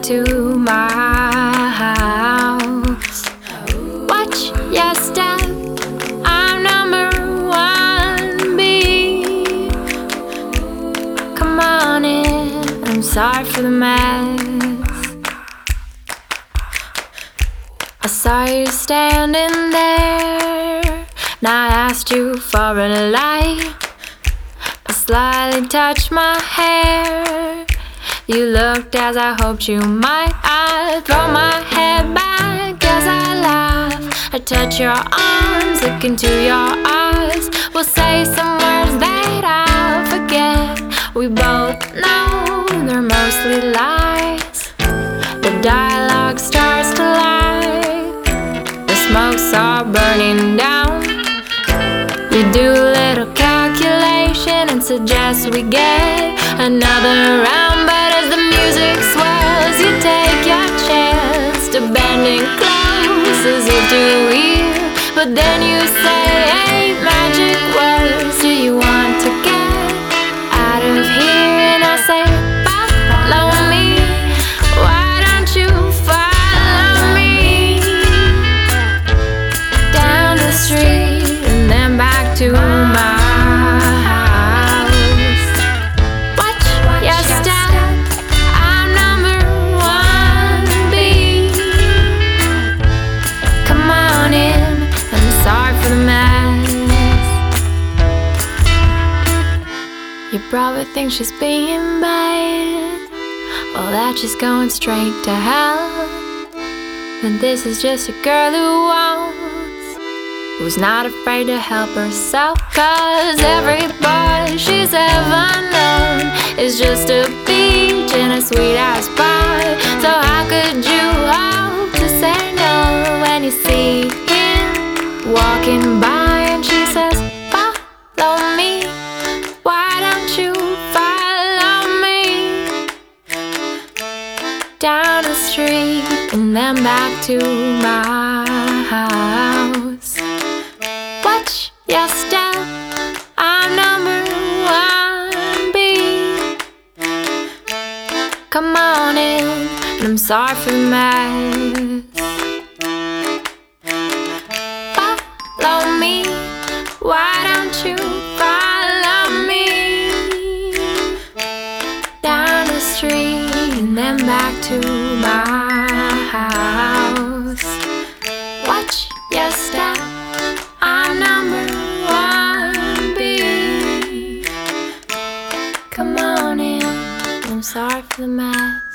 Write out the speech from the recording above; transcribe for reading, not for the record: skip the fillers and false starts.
to my house. Watch your step, I'm number 1B. Come on in, I'm sorry for the mess. I saw you standing there, and I asked you for a light. I slightly touched my hair. You looked as I hoped you might. I throw my head back as I laugh. I touch your arms, look into your eyes. We'll say some words that I'll forget. We both know they're mostly lies. The dialogue starts to lie. The smoke's all burning down. You do a little calculation and suggest we get another round. But as the music swells, you take your chance to bending close as if to hear. But then you say 8 magic words. Do you want to get out of here? And I say, follow me. Why don't you follow me down the street and then back to my house? Watch your step, I'm number 1B. Come on in, I'm sorry for the mess. You probably think she's being bad, well that she's going straight to hell. But this is just a girl who's not afraid to help herself. Cause every boy she's ever known is just a peach in a sweet-ass pie. So how could you hope to say no when you see him walking by and she says, follow me? Why don't you follow me down the street and then back to my house? Watch your step, I'm number 1B. Come on in, and I'm sorry for the mess. Follow me, why don't you follow me down the street and then back to my house? Watch your step, I'm number 1B. Come on in, I'm sorry for the mess.